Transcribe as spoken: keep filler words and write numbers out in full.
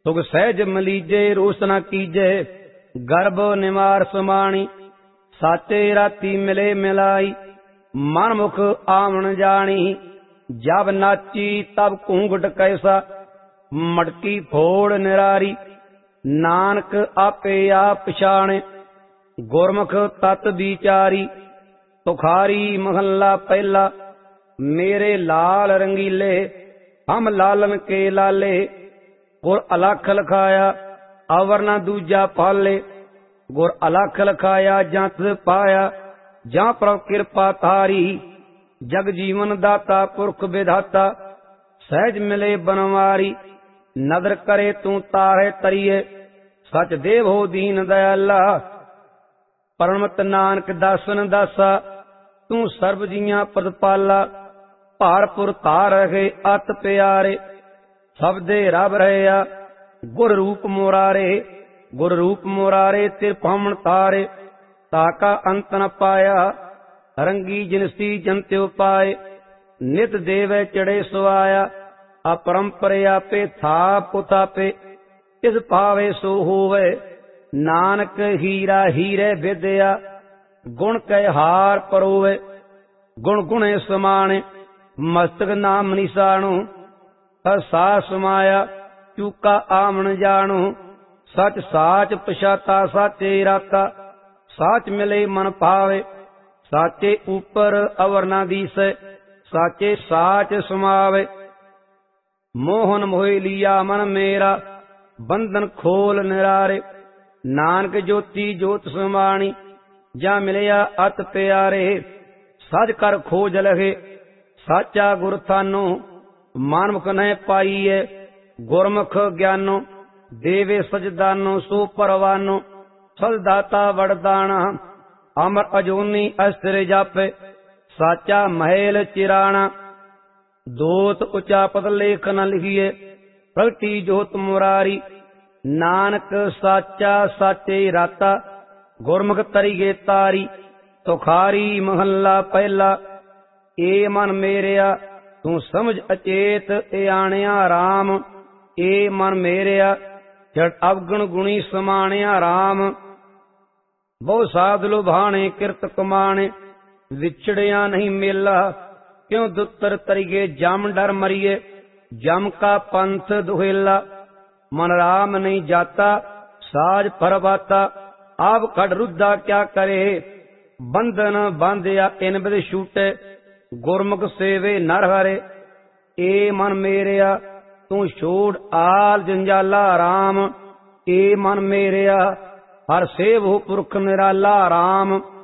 सुख सहज मलीजे रोस न कीजे, गर्भ निवार समाणी। साचे राती मिले मिलाई, मन मुख आवन जानी। जब नाची तब घूंघट कैसा, मटकी फोड़ निरारी। नानक आपे आप पछाणे, गुरमुख तत विचारी। तुखारी महला पहला, मेरे लाल रंगीले, हम लालन के लाले। गुर अलख लखाया, अवर न दूजा पाले। गुर अलख लखाया जंत पाया, जां प्रभ कृपा तारी। जग जीवन दाता पुरख विधाता, सहज मिले बनवारी। नदर करे तू तारे तरिए, सच देव हो दीन दयाला। परमत नानक दासन दासा, तू सर्ब जियां प्रतिपाला। भारपुर तार रहे अत प्यारे, सबदे रब रहया गुर रूप मुरारे। गुर रूप मुरारे तिरपामण तारे, ताका अंत न पाया। रंगी जिनसी जंत्यो पाए, नित देवे चढ़े सुआया। अपरंपर आपे थाप उतापे, इस पावे सो होवे। नानक हीरा हीरे विद्या, गुण कै हार परोवे। गुण गुणे समाने, मस्तक नाम निशाणु। सा समाया चूका आमन जाणु। सच साच पछाता साचे राता, साच मिले मन पावे। साचे ऊपर अवर ना दीसै, साचे साच समावे। मोहन मोहि लिया मन मेरा, बंधन खोल निरारे। नानक ज्योति ज्योत समाणी, जा मिलिया अत प्यारे। सज कर खोज लगे, साचा गुर थानो। मानमुख न पाईए, गुरमुख ज्ञानो। देवे सजदानो सो परवानो, सजदाता वरदाना। अमर अजोनी अस्त्र जापे, साचा महल चिराना। दोत उचापत लेख न लिखिए, प्रगति जोत मुरारी। नानक साचा साचे राता, गुरमुख तरीगे तारी। तुखारी महला पहला, ए मन मेरिया तू समझ अचेत। ए आणिया राम, ए मन मेरिया जड़ अवगुण गुणी समाणिया राम। बहु साध लुभाणे किरत कमाणे, विछड़िया नहीं मेला। क्यों दुत्तर तरीगे जम डर मरिए, जम का पंथ दुहेला। मन राम नहीं जाता, साज परबाता। आप खड़ रुद्धा क्या करे, बंधन बांधिया इन बिद छूटे। गुरमुख सेवे नर हरे, ए मन मेरिया तू छोड़ आल जंजाला राम। ए मन मेरिया हर सेव हो पुरख निराला राम।